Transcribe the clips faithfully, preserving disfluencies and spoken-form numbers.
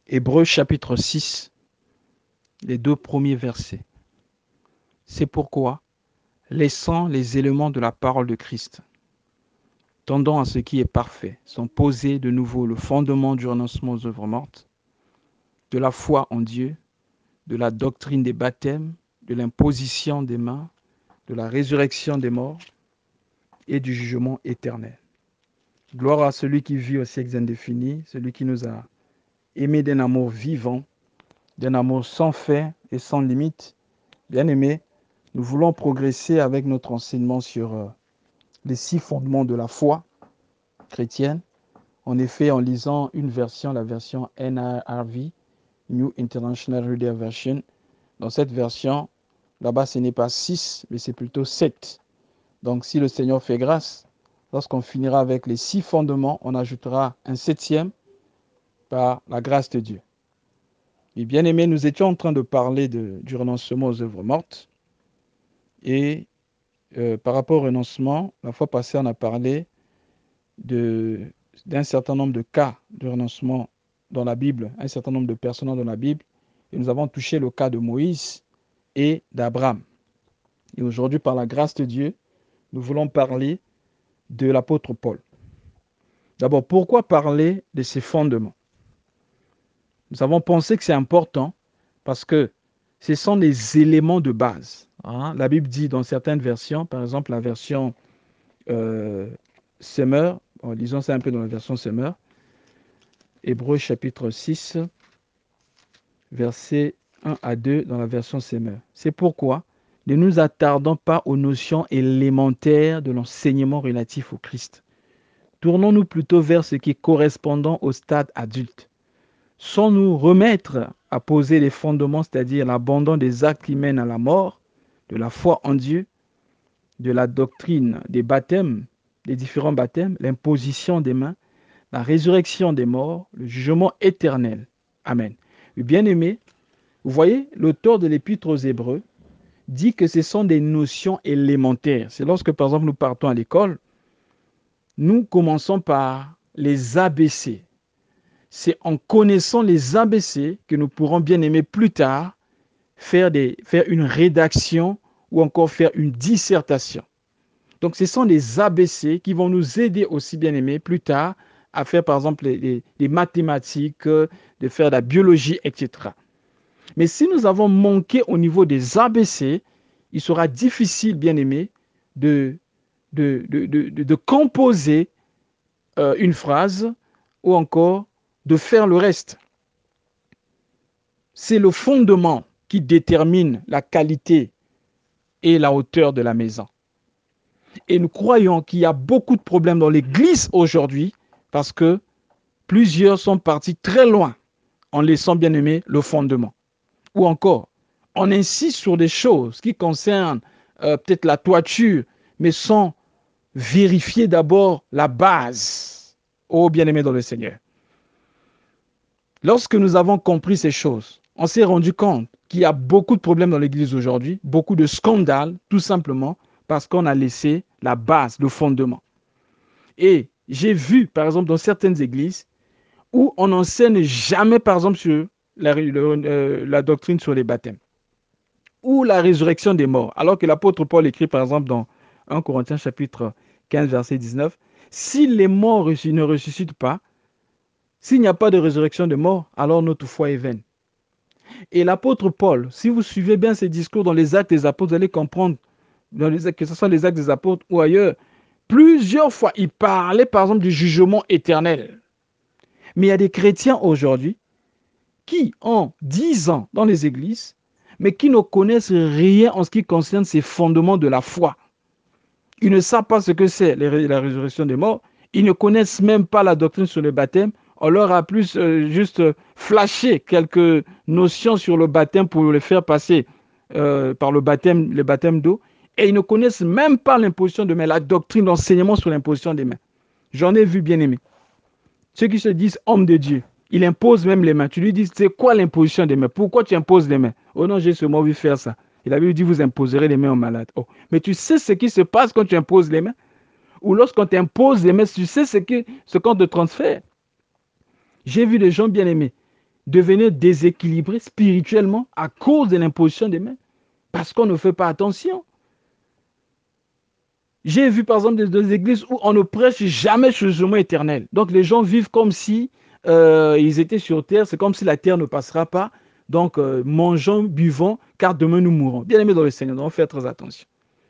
Hébreux chapitre six, les deux premiers versets. C'est pourquoi, laissant les éléments de la parole de Christ, tendant à ce qui est parfait, sont posés de nouveau le fondement du renoncement aux œuvres mortes, de la foi en Dieu, de la doctrine des baptêmes, de l'imposition des mains, de la résurrection des morts et du jugement éternel. Gloire à celui qui vit au siècle indéfini, celui qui nous a aimés d'un amour vivant, d'un amour sans fin et sans limite. Bien-aimés, nous voulons progresser avec notre enseignement sur euh, les six fondements de la foi chrétienne. En effet, en lisant une version, la version N R V, New International Reader Version, dans cette version, là-bas, ce n'est pas six, mais c'est plutôt sept. Donc, si le Seigneur fait grâce, lorsqu'on finira avec les six fondements, on ajoutera un septième par la grâce de Dieu. Et bien aimé, nous étions en train de parler de, du renoncement aux œuvres mortes. Et euh, par rapport au renoncement, la fois passée, on a parlé de, d'un certain nombre de cas de renoncement dans la Bible, un certain nombre de personnages dans la Bible. Et nous avons touché le cas de Moïse et d'Abraham. Et aujourd'hui, par la grâce de Dieu, nous voulons parler de l'apôtre Paul. D'abord, pourquoi parler de ces fondements? Nous avons pensé que c'est important parce que ce sont des éléments de base. Hein? La Bible dit dans certaines versions, par exemple la version euh, Semeur, bon, disons ça un peu dans la version Semeur, Hébreux chapitre six, versets un à deux dans la version Semeur. C'est pourquoi ne nous attardons pas aux notions élémentaires de l'enseignement relatif au Christ. Tournons-nous plutôt vers ce qui correspond au stade adulte, sans nous remettre à poser les fondements, c'est-à-dire l'abandon des actes qui mènent à la mort, de la foi en Dieu, de la doctrine des baptêmes, des différents baptêmes, l'imposition des mains, la résurrection des morts, le jugement éternel. Amen. Bien-aimés, vous voyez, l'auteur de l'Épître aux Hébreux dit que ce sont des notions élémentaires. C'est lorsque, par exemple, nous partons à l'école, nous commençons par les A B C. C'est en connaissant les A B C que nous pourrons, bien aimer, plus tard faire, des, faire une rédaction ou encore faire une dissertation. Donc, ce sont les A B C qui vont nous aider aussi, bien aimés, plus tard à faire, par exemple, les, les, les mathématiques, de faire la biologie, et cetera. Mais si nous avons manqué au niveau des A B C, il sera difficile, bien aimé, de, de, de, de, de, de composer euh, une phrase ou encore de faire le reste. C'est le fondement qui détermine la qualité et la hauteur de la maison. Et nous croyons qu'il y a beaucoup de problèmes dans l'Église aujourd'hui parce que plusieurs sont partis très loin en laissant, bien aimé, le fondement. Ou encore, on insiste sur des choses qui concernent euh, peut-être la toiture, mais sans vérifier d'abord la base. Oh, bien-aimé dans le Seigneur. Lorsque nous avons compris ces choses, on s'est rendu compte qu'il y a beaucoup de problèmes dans l'Église aujourd'hui, beaucoup de scandales, tout simplement parce qu'on a laissé la base, le fondement. Et j'ai vu, par exemple, dans certaines églises, où on n'enseigne jamais, par exemple, sur la, le, euh, la doctrine sur les baptêmes, ou la résurrection des morts, alors que l'apôtre Paul écrit, par exemple, dans un Corinthiens chapitre quinze, verset dix-neuf, si les morts ne ressuscitent pas, s'il n'y a pas de résurrection des morts, alors notre foi est vaine. Et l'apôtre Paul, si vous suivez bien ses discours dans les actes des apôtres, vous allez comprendre, dans les, que ce soit les actes des apôtres ou ailleurs, plusieurs fois, il parlait par exemple du jugement éternel. Mais il y a des chrétiens aujourd'hui qui ont dix ans dans les églises, mais qui ne connaissent rien en ce qui concerne ces fondements de la foi. Ils ne savent pas ce que c'est la résurrection des morts. Ils ne connaissent même pas la doctrine sur le baptême. On leur a plus euh, juste flashé quelques notions sur le baptême pour les faire passer euh, par le baptême, le baptême d'eau. Et ils ne connaissent même pas l'imposition de main, la doctrine, l'enseignement sur l'imposition des mains. J'en ai vu, bien aimé. Ceux qui se disent hommes de Dieu, il impose même les mains. Tu lui dis, c'est quoi l'imposition des mains? Pourquoi tu imposes les mains? Oh non, j'ai seulement vu faire ça. Il avait dit, vous imposerez les mains aux malades. Oh. Mais tu sais ce qui se passe quand tu imposes les mains? Ou lorsqu'on t'impose les mains, tu sais ce, que, ce qu'on te transfère? J'ai vu des gens bien aimés devenir déséquilibré spirituellement à cause de l'imposition des mains, parce qu'on ne fait pas attention. J'ai vu par exemple des, des églises où on ne prêche jamais ce jugement éternel. Donc les gens vivent comme si euh, ils étaient sur terre, c'est comme si la terre ne passera pas. Donc euh, mangeons, buvons, car demain nous mourrons. Bien aimés dans le Seigneur, on doit faire très attention.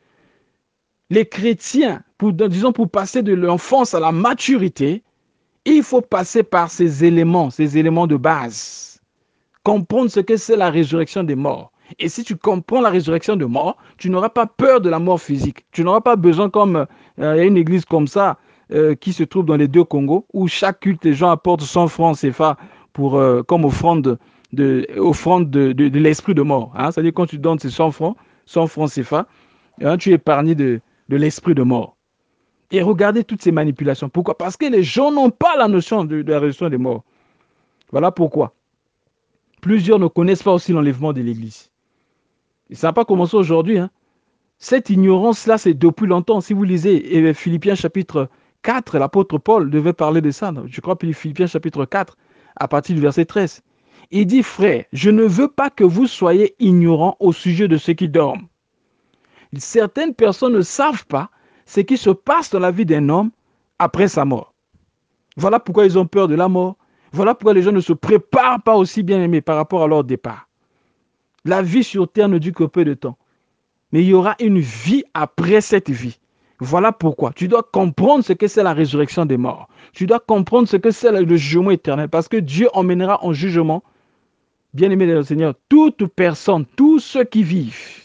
Les chrétiens, pour, disons pour passer de l'enfance à la maturité, il faut passer par ces éléments, ces éléments de base. Comprendre ce que c'est la résurrection des morts. Et si tu comprends la résurrection des morts, tu n'auras pas peur de la mort physique. Tu n'auras pas besoin, comme euh, il y a une église comme ça, euh, qui se trouve dans les deux Congos, où chaque culte, les gens apportent cent francs C F A pour, euh, comme offrande de, offrande de, de, de l'esprit de mort. Hein. C'est-à-dire quand tu donnes ces cent francs, cent francs C F A, hein, tu es épargné de, de l'esprit de mort. Et regardez toutes ces manipulations. Pourquoi? Parce que les gens n'ont pas la notion de, de la résurrection des morts. Voilà pourquoi. Plusieurs ne connaissent pas aussi l'enlèvement de l'Église. Et ça n'a pas commencé aujourd'hui. Hein. Cette ignorance-là, c'est depuis longtemps. Si vous lisez Philippiens chapitre quatre, l'apôtre Paul devait parler de ça. Je crois que Philippiens chapitre quatre, à partir du verset treize. Il dit, frère, je ne veux pas que vous soyez ignorants au sujet de ceux qui dorment. Certaines personnes ne savent pas ce qui se passe dans la vie d'un homme après sa mort. Voilà pourquoi ils ont peur de la mort. Voilà pourquoi les gens ne se préparent pas aussi bien aimés par rapport à leur départ. La vie sur terre ne dure que peu de temps. Mais il y aura une vie après cette vie. Voilà pourquoi tu dois comprendre ce que c'est la résurrection des morts. Tu dois comprendre ce que c'est le jugement éternel. Parce que Dieu emmènera en jugement, bien aimé de le Seigneur, toute personne, tous ceux qui vivent.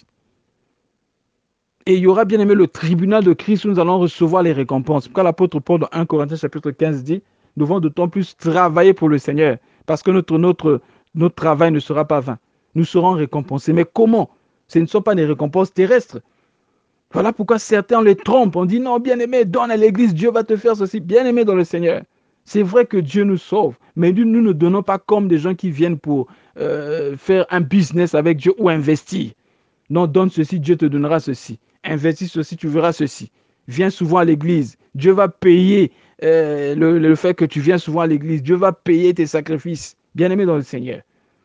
Et il y aura bien aimé le tribunal de Christ où nous allons recevoir les récompenses. Pourquoi l'apôtre Paul dans un Corinthiens chapitre quinze dit, nous devons d'autant plus travailler pour le Seigneur. Parce que notre, notre, notre travail ne sera pas vain. Nous serons récompensés. Mais comment? Ce ne sont pas des récompenses terrestres. Voilà pourquoi certains les trompent. On dit non, bien aimé, donne à l'église, Dieu va te faire ceci. Bien aimé dans le Seigneur. C'est vrai que Dieu nous sauve. Mais nous, nous ne donnons pas comme des gens qui viennent pour euh, faire un business avec Dieu ou investir. Non, donne ceci, Dieu te donnera ceci. Investis ceci, tu verras ceci. Viens souvent à l'église. Dieu va payer euh, le, le fait que tu viens souvent à l'église. Dieu va payer tes sacrifices. Bien-aimé dans le Seigneur.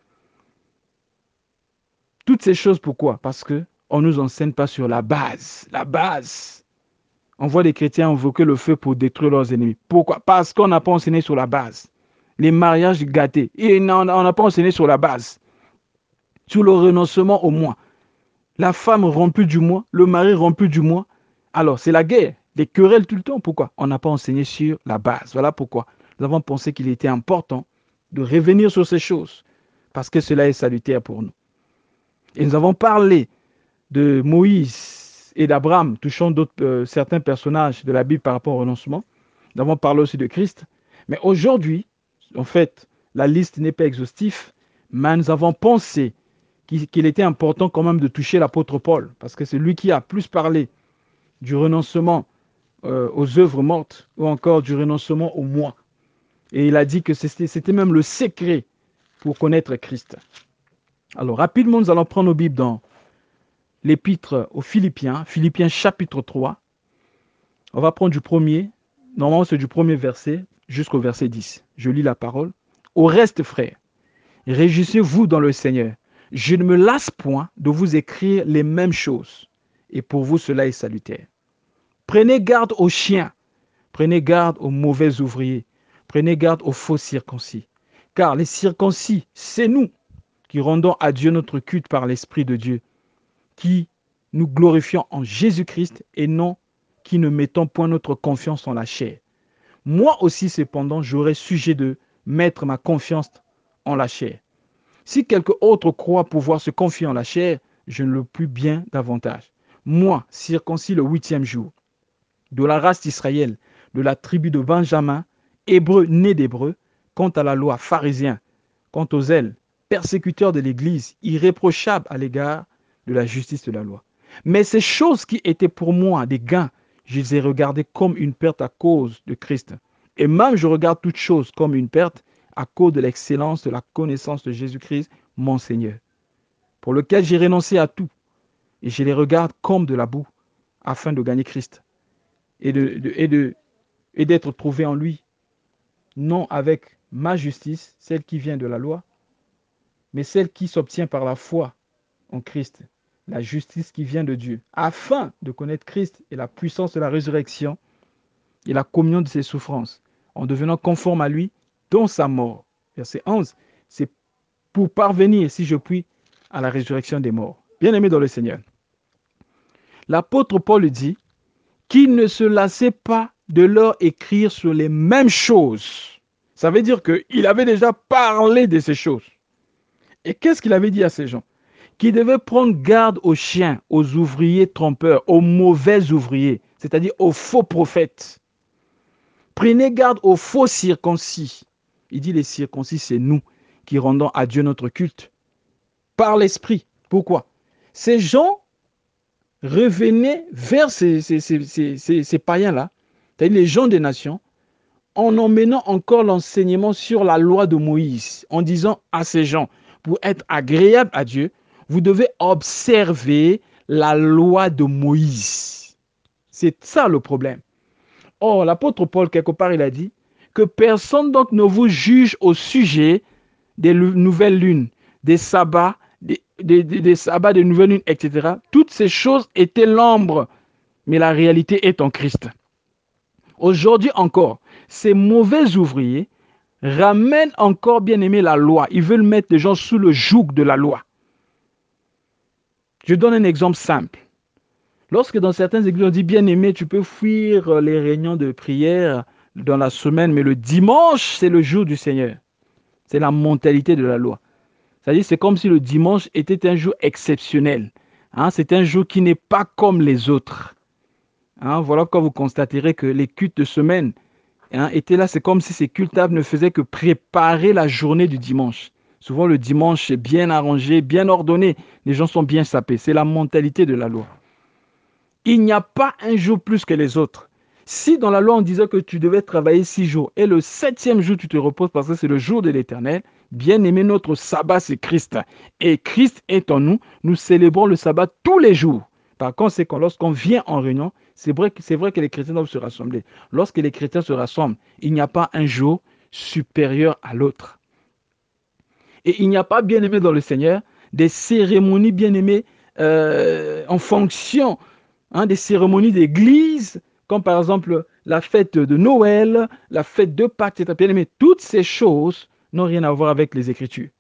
Toutes ces choses, pourquoi? Parce qu'on ne nous enseigne pas sur la base. La base. On voit les chrétiens invoquer le feu pour détruire leurs ennemis. Pourquoi? Parce qu'on n'a pas enseigné sur la base. Les mariages gâtés. Et on n'a pas enseigné sur la base. Sur le renoncement au moi. La femme rompue du moi, le mari rompu du moi. Alors, c'est la guerre, les querelles tout le temps. Pourquoi? On n'a pas enseigné sur la base. Voilà pourquoi nous avons pensé qu'il était important de revenir sur ces choses, parce que cela est salutaire pour nous. Et nous avons parlé de Moïse et d'Abraham, touchant d'autres, euh, certains personnages de la Bible par rapport au renoncement. Nous avons parlé aussi de Christ. Mais aujourd'hui, en fait, la liste n'est pas exhaustive, mais nous avons pensé qu'il était important quand même de toucher l'apôtre Paul, parce que c'est lui qui a plus parlé du renoncement euh, aux œuvres mortes, ou encore du renoncement au moi. Et il a dit que c'était même le secret pour connaître Christ. Alors, rapidement, nous allons prendre nos Bibles dans l'épître aux Philippiens, Philippiens chapitre trois. On va prendre du premier, normalement c'est du premier verset jusqu'au verset dix. Je lis la parole. Au reste, frères, réjouissez-vous dans le Seigneur. Je ne me lasse point de vous écrire les mêmes choses, et pour vous cela est salutaire. Prenez garde aux chiens, prenez garde aux mauvais ouvriers, prenez garde aux faux circoncis, car les circoncis, c'est nous qui rendons à Dieu notre culte par l'Esprit de Dieu, qui nous glorifions en Jésus-Christ et non qui ne mettons point notre confiance en la chair. Moi aussi, cependant, j'aurais sujet de mettre ma confiance en la chair. Si quelque autre croit pouvoir se confier en la chair, je ne le puis bien davantage. Moi, circoncis le huitième jour, de la race d'Israël, de la tribu de Benjamin, hébreu né d'hébreu, quant à la loi, pharisien, quant aux ailes, persécuteurs de l'Église, irréprochables à l'égard de la justice de la loi. Mais ces choses qui étaient pour moi des gains, je les ai regardées comme une perte à cause de Christ. Et même je regarde toutes choses comme une perte à cause de l'excellence de la connaissance de Jésus-Christ, mon Seigneur, pour lequel j'ai renoncé à tout, et je les regarde comme de la boue, afin de gagner Christ, et de, de, et de, et d'être trouvé en lui, non avec ma justice, celle qui vient de la loi, mais celle qui s'obtient par la foi en Christ, la justice qui vient de Dieu, afin de connaître Christ et la puissance de la résurrection et la communion de ses souffrances, en devenant conforme à lui dans sa mort. Verset onze, c'est pour parvenir, si je puis, à la résurrection des morts. Bien-aimés dans le Seigneur, l'apôtre Paul dit qu'il ne se lassait pas de leur écrire sur les mêmes choses. Ça veut dire qu'il avait déjà parlé de ces choses. Et qu'est-ce qu'il avait dit à ces gens? Qu'ils devaient prendre garde aux chiens, aux ouvriers trompeurs, aux mauvais ouvriers, c'est-à-dire aux faux prophètes. Prenez garde aux faux circoncis. Il dit les circoncis, c'est nous qui rendons à Dieu notre culte par l'esprit. Pourquoi? Ces gens revenaient vers ces, ces, ces, ces, ces païens-là, c'est-à-dire les gens des nations, en emmenant encore l'enseignement sur la loi de Moïse, en disant à ces gens, pour être agréable à Dieu, vous devez observer la loi de Moïse. C'est ça le problème. Or, l'apôtre Paul, quelque part, il a dit que personne donc ne vous juge au sujet des nouvelles lunes, des sabbats, des, des, des, des sabbats, des nouvelles lunes, et cetera. Toutes ces choses étaient l'ombre, mais la réalité est en Christ. Aujourd'hui encore, ces mauvais ouvriers ramènent encore, bien aimé, la loi. Ils veulent mettre les gens sous le joug de la loi. Je donne un exemple simple. Lorsque dans certaines églises, on dit, bien aimé, tu peux fuir les réunions de prière dans la semaine, mais le dimanche, c'est le jour du Seigneur. C'est la mentalité de la loi. C'est-à-dire, c'est comme si le dimanche était un jour exceptionnel. Hein, c'est un jour qui n'est pas comme les autres. Hein, voilà quand vous constaterez que les cultes de semaine hein, étaient là. C'est comme si ces cultables ne faisaient que préparer la journée du dimanche. Souvent, le dimanche est bien arrangé, bien ordonné. Les gens sont bien sapés. C'est la mentalité de la loi. Il n'y a pas un jour plus que les autres. Si dans la loi, on disait que tu devais travailler six jours et le septième jour, tu te reposes parce que c'est le jour de l'Éternel, bien aimé, notre sabbat, c'est Christ. Et Christ est en nous. Nous célébrons le sabbat tous les jours. Par conséquent, lorsqu'on vient en réunion, c'est vrai, c'est vrai que les chrétiens doivent se rassembler. Lorsque les chrétiens se rassemblent, il n'y a pas un jour supérieur à l'autre. Et il n'y a pas, bien aimé dans le Seigneur, des cérémonies, bien aimées, euh, en fonction Hein, des cérémonies d'église, comme par exemple la fête de Noël, la fête de Pâques, et cetera. Mais toutes ces choses n'ont rien à voir avec les Écritures.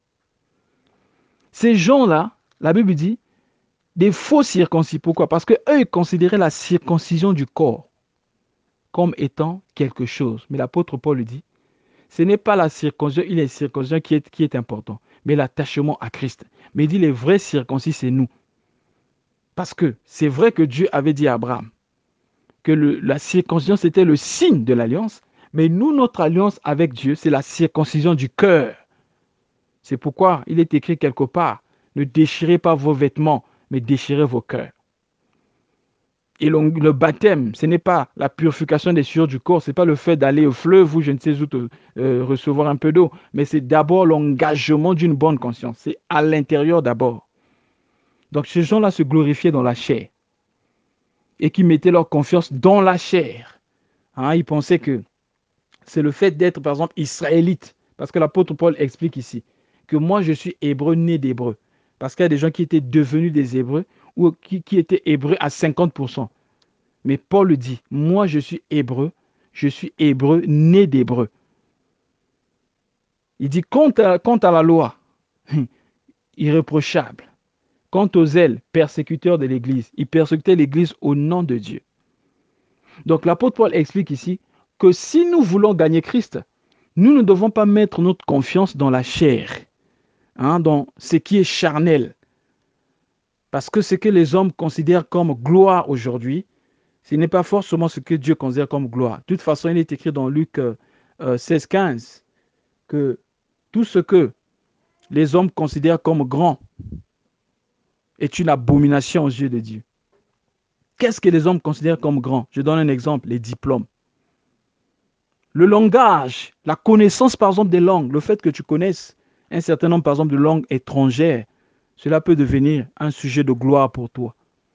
Ces gens-là, la Bible dit, des faux circoncis. Pourquoi? Parce qu'eux, ils considéraient la circoncision du corps comme étant quelque chose. Mais l'apôtre Paul dit, ce n'est pas la circoncision, il est la circoncision qui est, qui est important, mais l'attachement à Christ. Mais il dit, les vrais circoncis, c'est nous. Parce que c'est vrai que Dieu avait dit à Abraham, que le, la circoncision, c'était le signe de l'alliance. Mais nous, notre alliance avec Dieu, c'est la circoncision du cœur. C'est pourquoi il est écrit quelque part, ne déchirez pas vos vêtements, mais déchirez vos cœurs. Et le, le baptême, ce n'est pas la purification des sueurs du corps, ce n'est pas le fait d'aller au fleuve ou je ne sais où te, euh, recevoir un peu d'eau, mais c'est d'abord l'engagement d'une bonne conscience. C'est à l'intérieur d'abord. Donc ces gens-là se glorifiaient dans la chair et qui mettaient leur confiance dans la chair. Hein, ils pensaient que c'est le fait d'être, par exemple, israélite. Parce que l'apôtre Paul explique ici que moi, je suis hébreu né d'hébreu. Parce qu'il y a des gens qui étaient devenus des hébreux ou qui, qui étaient hébreux à cinquante pour cent. Mais Paul dit, moi, je suis hébreu, je suis hébreu né d'hébreu. Il dit, quant à, quant à la loi, irréprochable. Quant aux zèles, persécuteurs de l'Église, ils persécutaient l'Église au nom de Dieu. Donc l'apôtre Paul explique ici que si nous voulons gagner Christ, nous ne devons pas mettre notre confiance dans la chair, hein, dans ce qui est charnel. Parce que ce que les hommes considèrent comme gloire aujourd'hui, ce n'est pas forcément ce que Dieu considère comme gloire. De toute façon, il est écrit dans Luc euh, seize, quinze que tout ce que les hommes considèrent comme grand est une abomination aux yeux de Dieu. Qu'est-ce que les hommes considèrent comme grand? Je donne un exemple, les diplômes. Le langage, la connaissance par exemple des langues, le fait que tu connaisses un certain nombre par exemple de langues étrangères, cela peut devenir un sujet de gloire pour toi.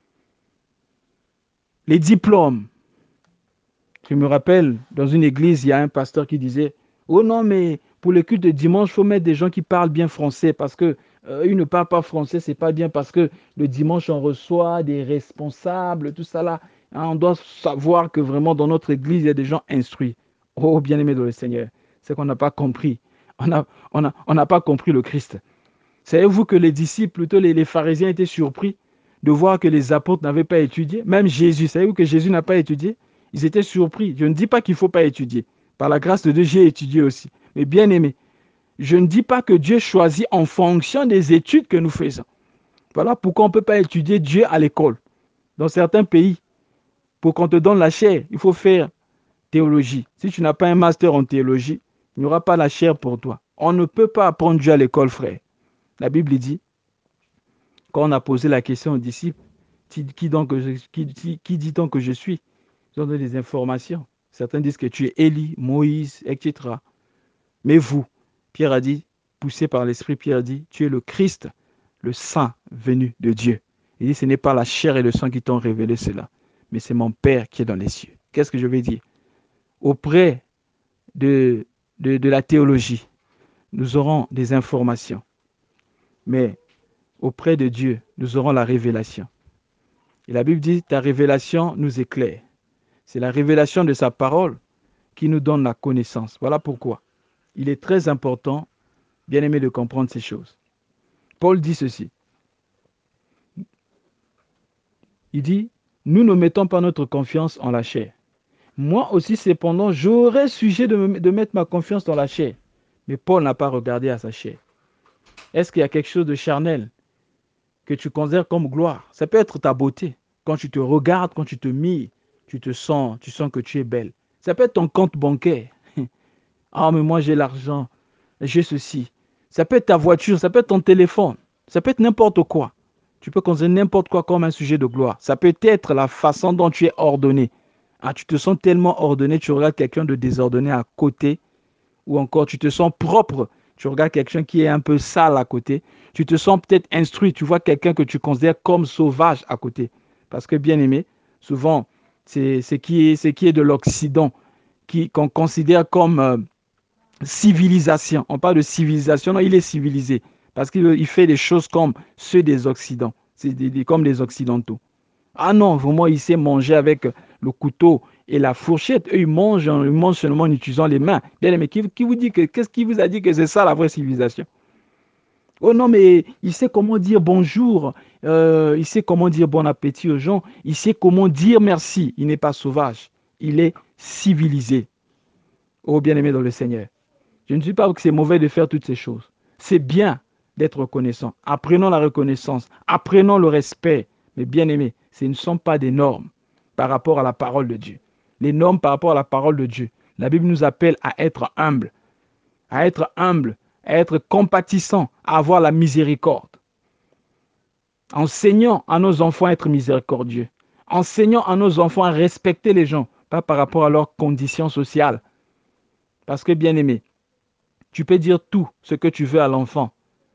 Les diplômes. Je me rappelle, dans une église, il y a un pasteur qui disait « Oh non, mais pour le culte de dimanche, il faut mettre des gens qui parlent bien français parce que euh, ils ne parlent pas français, c'est pas bien parce que le dimanche, on reçoit des responsables, tout ça là. Hein, on doit savoir que vraiment dans notre église, il y a des gens instruits. Oh, bien-aimé dans le Seigneur, c'est qu'on n'a pas compris. On n'a on a, on n'a pas compris le Christ. Savez-vous que les disciples, plutôt les, les pharisiens, étaient surpris de voir que les apôtres n'avaient pas étudié? Même Jésus, savez-vous que Jésus n'a pas étudié? Ils étaient surpris. Je ne dis pas qu'il ne faut pas étudier. Par la grâce de Dieu, j'ai étudié aussi. Mais bien aimé, je ne dis pas que Dieu choisit en fonction des études que nous faisons. Voilà pourquoi on ne peut pas étudier Dieu à l'école. Dans certains pays, pour qu'on te donne la chair, il faut faire théologie. Si tu n'as pas un master en théologie, il n'y aura pas la chair pour toi. On ne peut pas apprendre Dieu à l'école, frère. La Bible dit, quand on a posé la question aux disciples, qui, qui, donc, qui, qui, qui dit donc que je suis? Ils ont donné des informations. Certains disent que tu es Élie, Moïse, et cetera. Mais vous, Pierre a dit, poussé par l'Esprit, Pierre a dit, tu es le Christ, le Saint venu de Dieu. Il dit, ce n'est pas la chair et le sang qui t'ont révélé cela, mais c'est mon Père qui est dans les cieux. Qu'est-ce que je vais dire? Auprès de, de, de la théologie, nous aurons des informations. Mais auprès de Dieu, nous aurons la révélation. Et la Bible dit, ta révélation nous éclaire. C'est la révélation de sa parole qui nous donne la connaissance. Voilà pourquoi il est très important, bien aimé, de comprendre ces choses. Paul dit ceci. Il dit, nous ne mettons pas notre confiance en la chair. Moi aussi, cependant, j'aurais sujet de, me, de mettre ma confiance dans la chair. Mais Paul n'a pas regardé à sa chair. Est-ce qu'il y a quelque chose de charnel que tu considères comme gloire? Ça peut être ta beauté. Quand tu te regardes, quand tu te mires, tu te sens, tu sens que tu es belle. Ça peut être ton compte bancaire. Ah, mais moi j'ai l'argent, j'ai ceci. Ça peut être ta voiture, ça peut être ton téléphone, ça peut être n'importe quoi. Tu peux considérer n'importe quoi comme un sujet de gloire. Ça peut être la façon dont tu es ordonné. Ah, tu te sens tellement ordonné, tu regardes quelqu'un de désordonné à côté, ou encore tu te sens propre, tu regardes quelqu'un qui est un peu sale à côté, tu te sens peut-être instruit, tu vois quelqu'un que tu considères comme sauvage à côté. Parce que bien aimé, souvent, c'est ce qui est, ce qui est de l'Occident, qu'on considère comme euh, civilisation. On parle de civilisation, non, il est civilisé, parce qu'il fait des choses comme ceux des Occidents, c'est des, des, comme les Occidentaux. Ah non, vraiment, il sait manger avec le couteau et la fourchette. Eux, ils mangent, ils mangent seulement en utilisant les mains. Bien, mais qui, qui vous dit que, qu'est-ce qui vous a dit que c'est ça la vraie civilisation? Oh non, mais il sait comment dire bonjour, euh, il sait comment dire bon appétit aux gens, il sait comment dire merci. Il n'est pas sauvage, il est civilisé. Oh, bien-aimé dans le Seigneur. Je ne dis pas que c'est mauvais de faire toutes ces choses. C'est bien d'être reconnaissant. Apprenons la reconnaissance, apprenons le respect. Mais bien-aimé, ce ne sont pas des normes par rapport à la parole de Dieu. Les normes par rapport à la parole de Dieu. La Bible nous appelle à être humble, à être humble, à être compatissant, à avoir la miséricorde. Enseignons à nos enfants à être miséricordieux. Enseignons à nos enfants à respecter les gens, pas par rapport à leurs conditions sociales. Parce que, bien-aimé, tu peux dire tout ce que tu veux à l'enfant.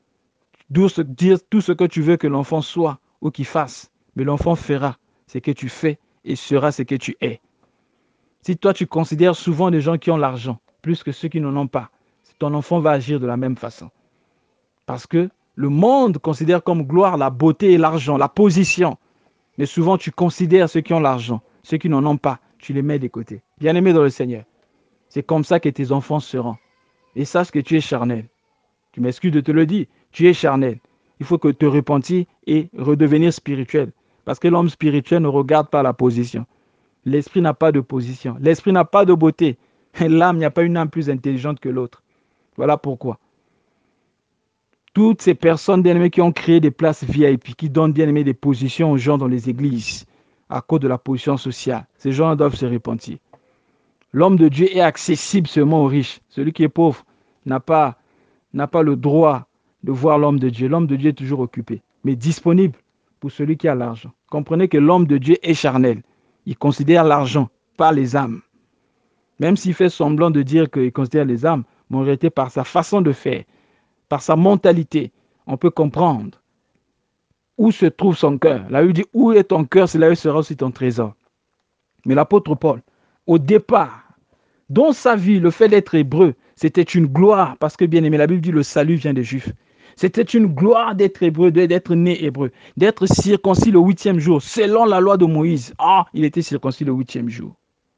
Dire tout ce que tu veux que l'enfant soit ou qu'il fasse. Mais l'enfant fera ce que tu fais et sera ce que tu es. Si toi, tu considères souvent les gens qui ont l'argent plus que ceux qui n'en ont pas, ton enfant va agir de la même façon. Parce que le monde considère comme gloire la beauté et l'argent, la position. Mais souvent, tu considères ceux qui ont l'argent, ceux qui n'en ont pas, tu les mets de côté. Bien-aimé dans le Seigneur, c'est comme ça que tes enfants seront. Et sache que tu es charnel. Tu m'excuses de te le dire, tu es charnel. Il faut que te repentir et redevenir spirituel. Parce que l'homme spirituel ne regarde pas la position. L'esprit n'a pas de position. L'esprit n'a pas de beauté. L'âme, il n'y a pas une âme plus intelligente que l'autre. Voilà pourquoi. Toutes ces personnes bien-aimées qui ont créé des places V I P, qui donnent bien-aimées des positions aux gens dans les églises, à cause de la position sociale, ces gens doivent se repentir. L'homme de Dieu est accessible seulement aux riches. Celui qui est pauvre n'a pas, n'a pas le droit de voir l'homme de Dieu. L'homme de Dieu est toujours occupé, mais disponible pour celui qui a l'argent. Comprenez que l'homme de Dieu est charnel. Il considère l'argent, pas les âmes. Même s'il fait semblant de dire qu'il considère les âmes, mais en réalité, par sa façon de faire, par sa mentalité, on peut comprendre où se trouve son cœur. Là, il dit, où est ton cœur, c'est là où sera aussi ton trésor. Mais l'apôtre Paul, au départ, dans sa vie, le fait d'être hébreu, C'était une gloire, parce que bien aimé, la Bible dit le salut vient des Juifs. C'était une gloire d'être hébreu, d'être né hébreu, d'être circoncis le huitième jour, selon la loi de Moïse. Ah, il était circoncis le huitième jour.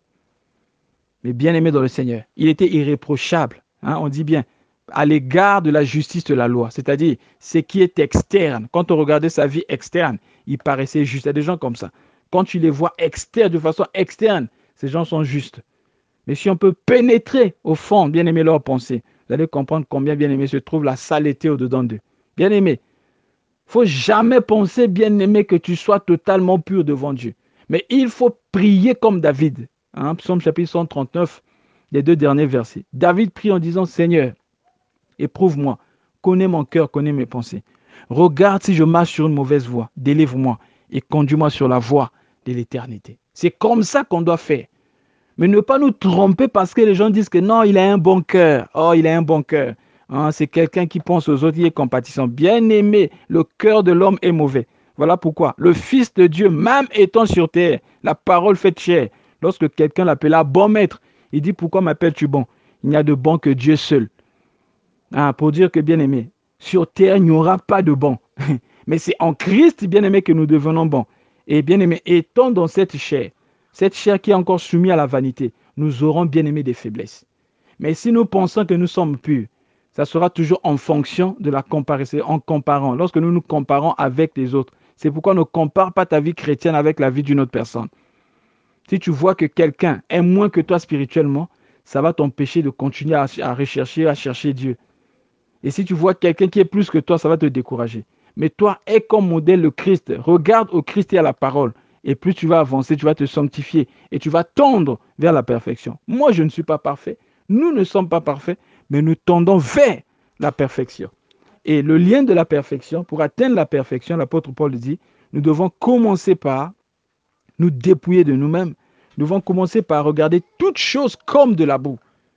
Mais bien aimé dans le Seigneur, il était irréprochable, hein, on dit bien, à l'égard de la justice de la loi, c'est-à-dire ce qui est externe. Quand on regardait sa vie externe, il paraissait juste. Il y a des gens comme ça. Quand tu les vois externes, de façon externe, ces gens sont justes. Mais si on peut pénétrer au fond, bien aimé, leurs pensées, vous allez comprendre combien, bien aimé, se trouve la saleté au-dedans d'eux. Bien aimé, il ne faut jamais penser, bien aimé, que tu sois totalement pur devant Dieu. Mais il faut prier comme David. Hein, Psaume chapitre cent trente-neuf, les deux derniers versets. David prie en disant, Seigneur, éprouve-moi, connais mon cœur, connais mes pensées. Regarde si je marche sur une mauvaise voie, délivre-moi et conduis-moi sur la voie de l'éternité. C'est comme ça qu'on doit faire. Mais ne pas nous tromper parce que les gens disent que non, il a un bon cœur. Oh, il a un bon cœur. Hein, c'est quelqu'un qui pense aux autres, qui est compatissant. Bien aimé, le cœur de l'homme est mauvais. Voilà pourquoi le Fils de Dieu, même étant sur terre, la parole faite chair, lorsque quelqu'un l'appela bon maître, il dit, pourquoi m'appelles-tu bon? Il n'y a de bon que Dieu seul. Ah, pour dire que, bien aimé, sur terre, il n'y aura pas de bon. Mais c'est en Christ, bien aimé, que nous devenons bons. Et bien aimé, étant dans cette chair, cette chair qui est encore soumise à la vanité, nous aurons bien aimé des faiblesses. Mais si nous pensons que nous sommes purs, ça sera toujours en fonction de la comparaison, en comparant. Lorsque nous nous comparons avec les autres, c'est pourquoi ne compare pas ta vie chrétienne avec la vie d'une autre personne. Si tu vois que quelqu'un est moins que toi spirituellement, ça va t'empêcher de continuer à, à rechercher, à chercher Dieu. Et si tu vois quelqu'un qui est plus que toi, ça va te décourager. Mais toi, aie comme modèle le Christ. Regarde au Christ et à la parole. Et plus tu vas avancer, tu vas te sanctifier et tu vas tendre vers la perfection. Moi, je ne suis pas parfait. Nous ne sommes pas parfaits, mais nous tendons vers la perfection. Et le lien de la perfection, pour atteindre la perfection, l'apôtre Paul dit, nous devons commencer par nous dépouiller de nous-mêmes. Nous devons commencer par regarder toutes choses comme de la boue.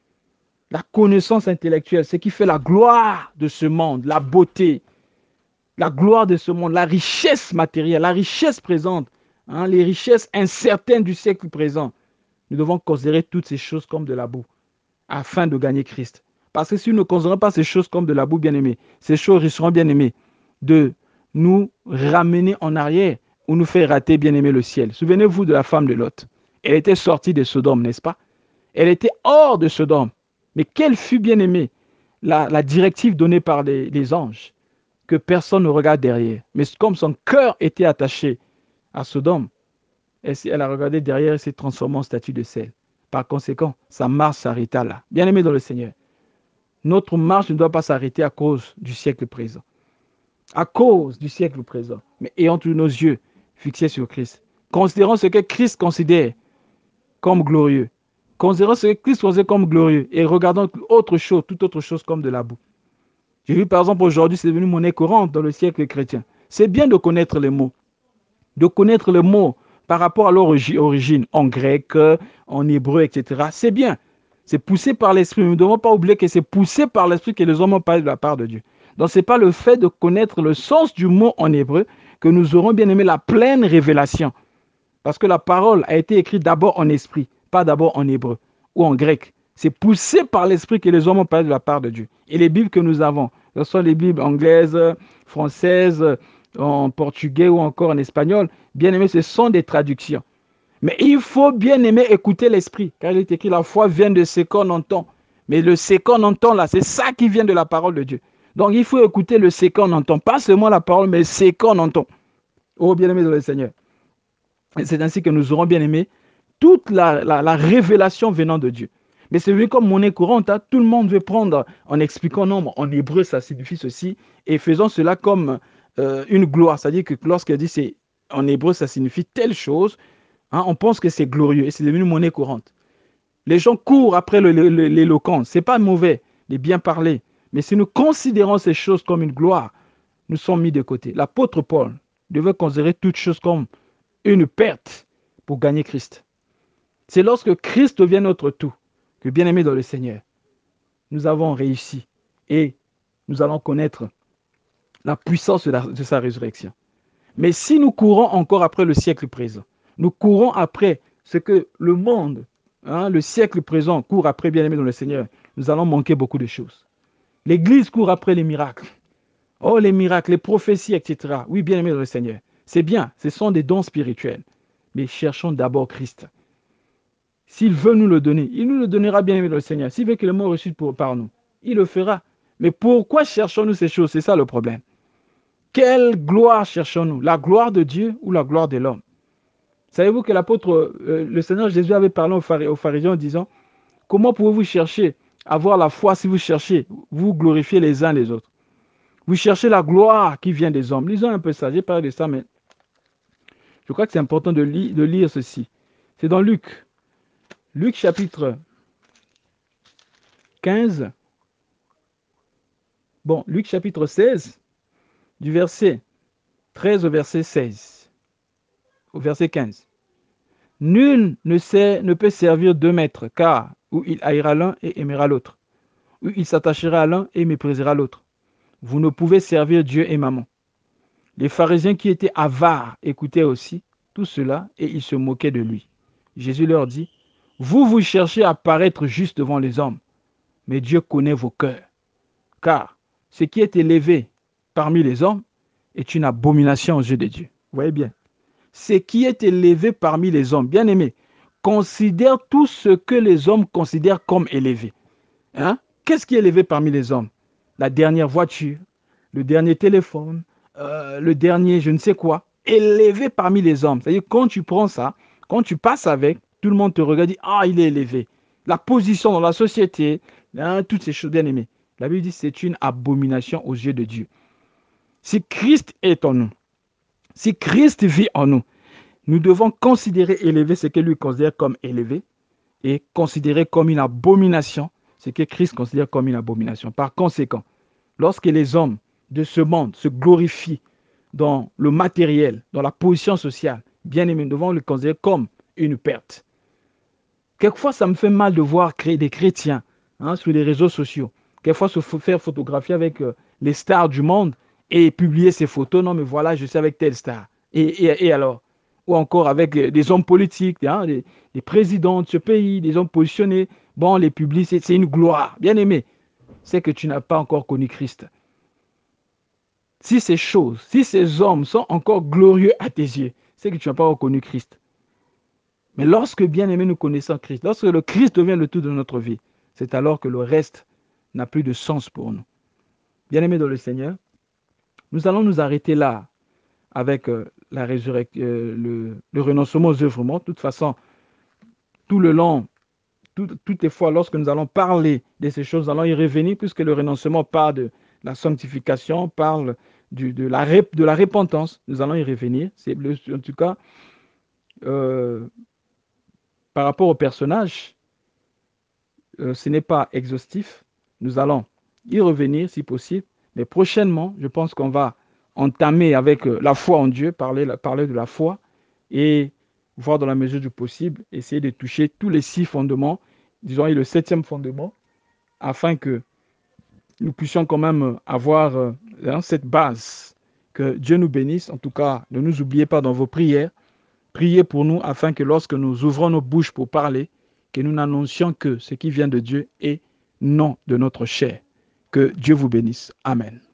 La connaissance intellectuelle, ce qui fait la gloire de ce monde, la beauté, la gloire de ce monde, la richesse matérielle, la richesse présente, hein, les richesses incertaines du siècle présent. Nous devons considérer toutes ces choses comme de la boue afin de gagner Christ. Parce que si nous ne considérons pas ces choses comme de la boue, bien-aimés, ces choses risqueront, bien-aimés, de nous ramener en arrière ou nous faire rater, bien-aimés, le ciel. Souvenez-vous de la femme de Lot. Elle était sortie de Sodome, n'est-ce pas? Elle était hors de Sodome. Mais quelle fut, bien-aimée, la, la directive donnée par les, les anges, que personne ne regarde derrière. Mais comme son cœur était attaché à Sodome, elle, elle a regardé derrière et s'est transformée en statue de sel. Par conséquent, sa marche s'arrêta là. Bien-aimé dans le Seigneur, notre marche ne doit pas s'arrêter à cause du siècle présent. À cause du siècle présent. Mais ayant tous nos yeux fixés sur Christ. Considérons ce que Christ considère comme glorieux. Considérons ce que Christ considère comme glorieux et regardons autre chose, toute autre chose comme de la boue. J'ai vu par exemple aujourd'hui, c'est devenu monnaie courante dans le siècle chrétien. C'est bien de connaître les mots. De connaître les mots par rapport à leur origine, en grec, en hébreu, et cetera. C'est bien. C'est poussé par l'esprit. Nous ne devons pas oublier que c'est poussé par l'esprit que les hommes ont parlé de la part de Dieu. Donc ce n'est pas le fait de connaître le sens du mot en hébreu que nous aurons bien aimé la pleine révélation. Parce que la parole a été écrite d'abord en esprit, pas d'abord en hébreu ou en grec. C'est poussé par l'esprit que les hommes ont parlé de la part de Dieu. Et les Bibles que nous avons, que ce soit les Bibles anglaises, françaises, en portugais ou encore en espagnol, bien aimé, ce sont des traductions. Mais il faut bien aimer écouter l'esprit, car il est écrit, la foi vient de ce qu'on entend. Mais le ce qu'on entend là, c'est ça qui vient de la parole de Dieu. Donc il faut écouter le ce qu'on entend, pas seulement la parole, mais ce qu'on entend. Oh bien aimé dans le Seigneur. Et c'est ainsi que nous aurons bien aimé toute la, la, la révélation venant de Dieu. Mais c'est vu comme monnaie courante, hein, tout le monde veut prendre en expliquant non, en hébreu ça signifie ceci, et faisant cela comme euh, une gloire. C'est-à-dire que lorsqu'elle dit c'est en hébreu ça signifie telle chose, hein, on pense que c'est glorieux et c'est devenu monnaie courante. Les gens courent après l'éloquence, c'est pas mauvais de bien parler, mais si nous considérons ces choses comme une gloire, nous sommes mis de côté. L'apôtre Paul devait considérer toutes choses comme une perte pour gagner Christ. C'est lorsque Christ devient notre tout, que bien-aimés dans le Seigneur, nous avons réussi et nous allons connaître la puissance de, la, de sa résurrection. Mais si nous courons encore après le siècle présent, nous courons après ce que le monde, hein, le siècle présent court après, bien-aimés dans le Seigneur, nous allons manquer beaucoup de choses. L'Église court après les miracles. Oh, les miracles, les prophéties, et cetera. Oui, bien aimé dans le Seigneur. C'est bien, ce sont des dons spirituels. Mais cherchons d'abord Christ. S'il veut nous le donner, il nous le donnera, bien aimé dans le Seigneur. S'il veut que le mot reçu par nous, il le fera. Mais pourquoi cherchons-nous ces choses? C'est ça le problème. Quelle gloire cherchons-nous? La gloire de Dieu ou la gloire de l'homme? Savez-vous que l'apôtre, euh, le Seigneur Jésus avait parlé aux, phari aux pharisiens en disant, comment pouvez-vous chercher à avoir la foi si vous cherchez, vous glorifiez les uns les autres? Vous cherchez la gloire qui vient des hommes. Lisons un peu ça, j'ai parlé de ça, mais je crois que c'est important de, li de lire ceci. C'est dans Luc. Luc chapitre quinze. Bon, Luc chapitre seize, du verset treize au verset seize. Au verset quinze. Nul ne, sait, ne peut servir deux maîtres, car ou il haïra l'un et aimera l'autre, ou il s'attachera à l'un et méprisera l'autre. Vous ne pouvez servir Dieu et maman. Les pharisiens qui étaient avares écoutaient aussi tout cela et ils se moquaient de lui. Jésus leur dit, vous, vous cherchez à paraître juste devant les hommes, mais Dieu connaît vos cœurs. Car ce qui est élevé parmi les hommes est une abomination aux yeux de Dieu. Vous voyez bien. Ce qui est élevé parmi les hommes, bien aimé, considère tout ce que les hommes considèrent comme élevé. Hein? Qu'est-ce qui est élevé parmi les hommes? La dernière voiture, le dernier téléphone, euh, le dernier je ne sais quoi, élevé parmi les hommes. C'est-à-dire quand tu prends ça, quand tu passes avec, tout le monde te regarde et dit, ah, il est élevé. La position dans la société, hein, toutes ces choses, bien aimées. La Bible dit c'est une abomination aux yeux de Dieu. Si Christ est en nous, si Christ vit en nous, nous devons considérer élevé ce que lui considère comme élevé et considérer comme une abomination ce que Christ considère comme une abomination. Par conséquent, lorsque les hommes de ce monde se glorifient dans le matériel, dans la position sociale, bien aimé, nous devons le considérer comme une perte. Quelquefois, ça me fait mal de voir créer des chrétiens hein, sur les réseaux sociaux. Quelquefois, se faire photographier avec euh, les stars du monde et publier ces photos. Non, mais voilà, je suis avec telle star. Et, et, et alors? Ou encore avec euh, des hommes politiques, hein, des, des présidents de ce pays, des hommes positionnés. Bon, les publier, c'est une gloire. Bien aimé, c'est que tu n'as pas encore connu Christ. Si ces choses, si ces hommes sont encore glorieux à tes yeux, c'est que tu n'as pas encore connu Christ. Mais lorsque, bien aimé, nous connaissons Christ, lorsque le Christ devient le tout de notre vie, c'est alors que le reste n'a plus de sens pour nous. Bien aimé dans le Seigneur, nous allons nous arrêter là avec euh, la résurrection, euh, le, le renoncement aux œuvres mortes. De toute façon, tout le long, tout, toutes les fois, lorsque nous allons parler de ces choses, nous allons y revenir, puisque le renoncement parle de la sanctification, parle du, de, la, de la repentance. Nous allons y revenir. C'est en tout cas, euh, par rapport au personnage, euh, ce n'est pas exhaustif. Nous allons y revenir si possible. Mais prochainement, je pense qu'on va entamer avec euh, la foi en Dieu, parler, parler de la foi et voir dans la mesure du possible, essayer de toucher tous les six fondements, disons et le septième fondement, afin que nous puissions quand même avoir euh, hein, cette base. Que Dieu nous bénisse. En tout cas, ne nous oubliez pas dans vos prières. Priez pour nous afin que lorsque nous ouvrons nos bouches pour parler, que nous n'annoncions que ce qui vient de Dieu et non de notre chair. Que Dieu vous bénisse. Amen.